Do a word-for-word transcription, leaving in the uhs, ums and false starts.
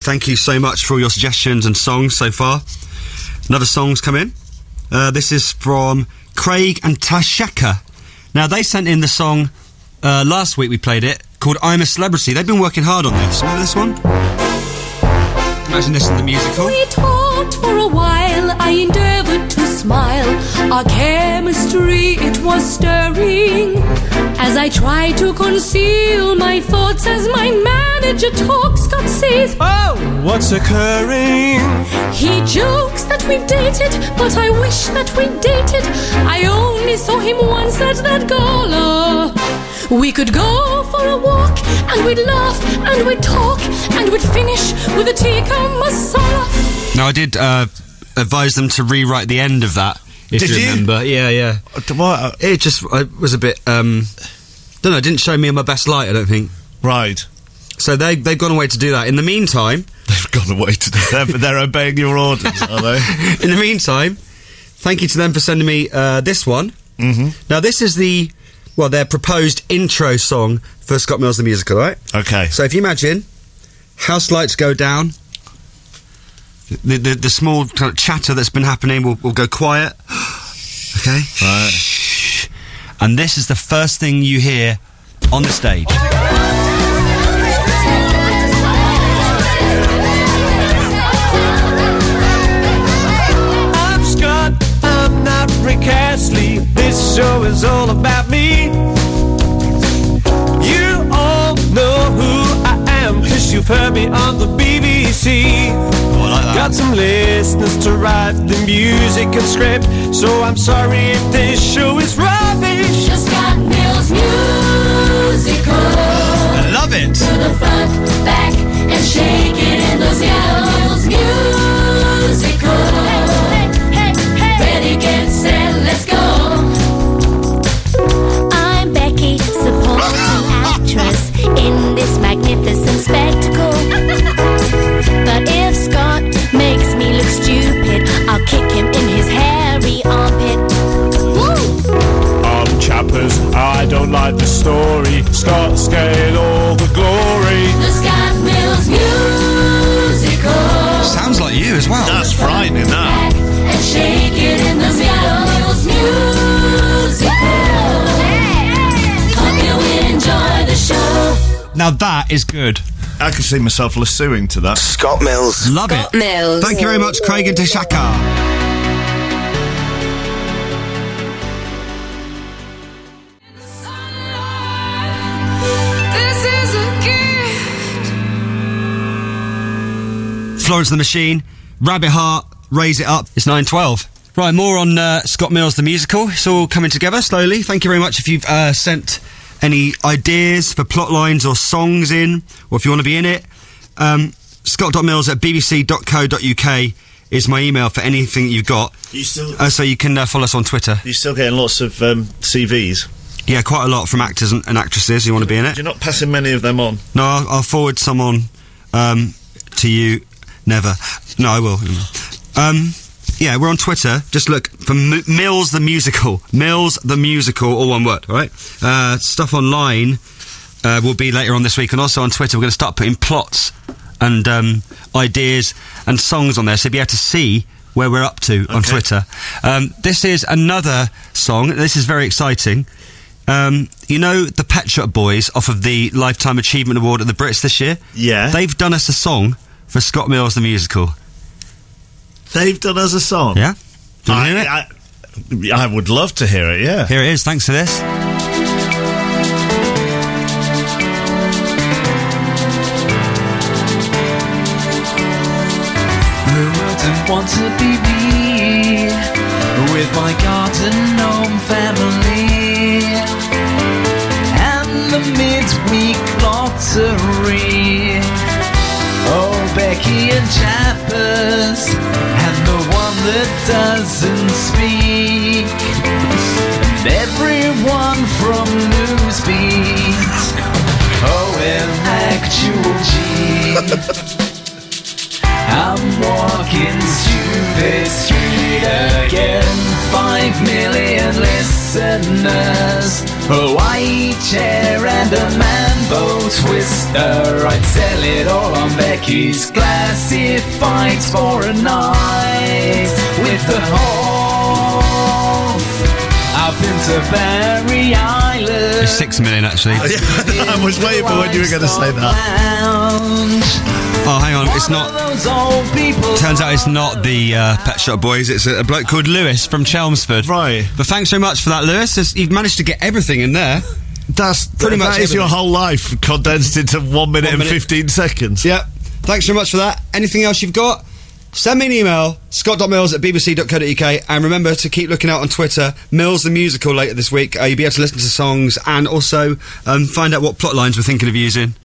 thank you so much for all your suggestions and songs so far. Another song's come in. Uh, this is from Craig and Tashaka. Now, they sent in the song, uh, last week we played it, called I'm a Celebrity. They've been working hard on this. Remember this one? Imagine this in the musical. We talked for a while, I endeavoured to smile. Our chemistry, it was stirring. As I tried to conceal my thoughts as my manager talks, Scott says, oh, what's occurring? He jokes that we've dated, but I wish that we'd dated. I only saw him once at that gala. We could go for a walk, and we'd laugh, and we'd talk, and we'd finish with a tikka masala. Now, I did uh, advise them to rewrite the end of that, if did you, you remember. Yeah, yeah. What? It just uh, was a bit, um... don't know, it didn't show me in my best light, I don't think. Right. So they, they've gone away to do that. In the meantime... They've gone away to do that, but they're obeying your orders, are they? In the meantime, thank you to them for sending me uh, this one. Mm-hmm. Now, this is the... well, their proposed intro song for Scott Mills the Musical, right? Okay. So if you imagine, house lights go down, the the, the small kind of chatter that's been happening will, will go quiet, okay? Right. Shh. And this is the first thing you hear on the stage. I'm Scott, I'm not Rick Astley. This show is all about me. You all know who I am, cause you've heard me on the B B C. Oh, I like that. Got some listeners to write the music and script, so I'm sorry if this show is rubbish. The Scott Mills Musical. I love it. To the front, back, and shake it in the Scott Mills Musical. Hey, hey, hey. Ready, get set, let's go. I'm Becky, supporting actress in this magnificent spectacle. But if Scott makes me look stupid, I'll kick him in his hairy armpit. Woo! I'm Chappers, I don't like the story. Scott's getting all the glory. The Scott Mills Musical. Sounds like you as well. That's frightening, that. And shake it in the Scott Mills Musical. Hope you enjoy the show. Now that is good. I can see myself lassoing to that. Scott Mills. Love Scott it. Mills. Thank you very much, Craig and Tashaka. Florence and the Machine, Rabbit Heart, Raise It Up. It's nine twelve. Right, more on uh, Scott Mills the Musical. It's all coming together slowly. Thank you very much if you've uh, sent any ideas for plot lines or songs in, or if you want to be in it. Um, scott dot mills at b b c dot co dot u k is my email for anything that you've got. You still, Uh, so you can uh, follow us on Twitter. you're still getting lots of um, C Vs. Yeah, quite a lot from actors and, and actresses who want to be in it. You're not passing many of them on. No, I'll, I'll forward some on um, to you. Never. No, I will. Um, yeah, we're on Twitter. Just look for M- Mills the Musical. Mills the Musical, all one word, all right? Uh, stuff online uh, will be later on this week, and also on Twitter we're going to start putting plots and um, ideas and songs on there, so you'll be able to see where we're up to on Okay. Twitter. Um, this is another song. This is very exciting. Um, you know the Pet Shop Boys off of the Lifetime Achievement Award at the Brits this year? Yeah. They've done us a song for Scott Mills the Musical. They've done us a song. Yeah? Do you want to hear it? I, I, I would love to hear it, yeah. Here it is, thanks for this. Who wouldn't want to be me with my garden gnome family and the midweek lottery? Oh, Becky and Chappers and the one that doesn't speak, and everyone from Newsbeat. Oh, and actual G. I'm walking stupid street again. Five million listeners A white chair and a mambo twister. I'd sell it all on Becky's Classifieds for a night with the Hoff up into Barry Island. It's six million, actually. I was waiting for when you were going to say that. Oh, hang on, it's not... Turns out it's not the uh, Pet Shop Boys, it's a, a bloke called Lewis from Chelmsford. Right. But thanks very much for that, Lewis. It's- You've managed to get everything in there. That's Pretty that much is your everything. whole life condensed into one minute One and minute. fifteen seconds. Yep. Thanks very much for that. Anything else you've got? Send me an email, scott dot mills at b b c dot co dot u k, and remember to keep looking out on Twitter. Mills the Musical later this week. Uh, you'll be able to listen to songs and also um, find out what plot lines we're thinking of using.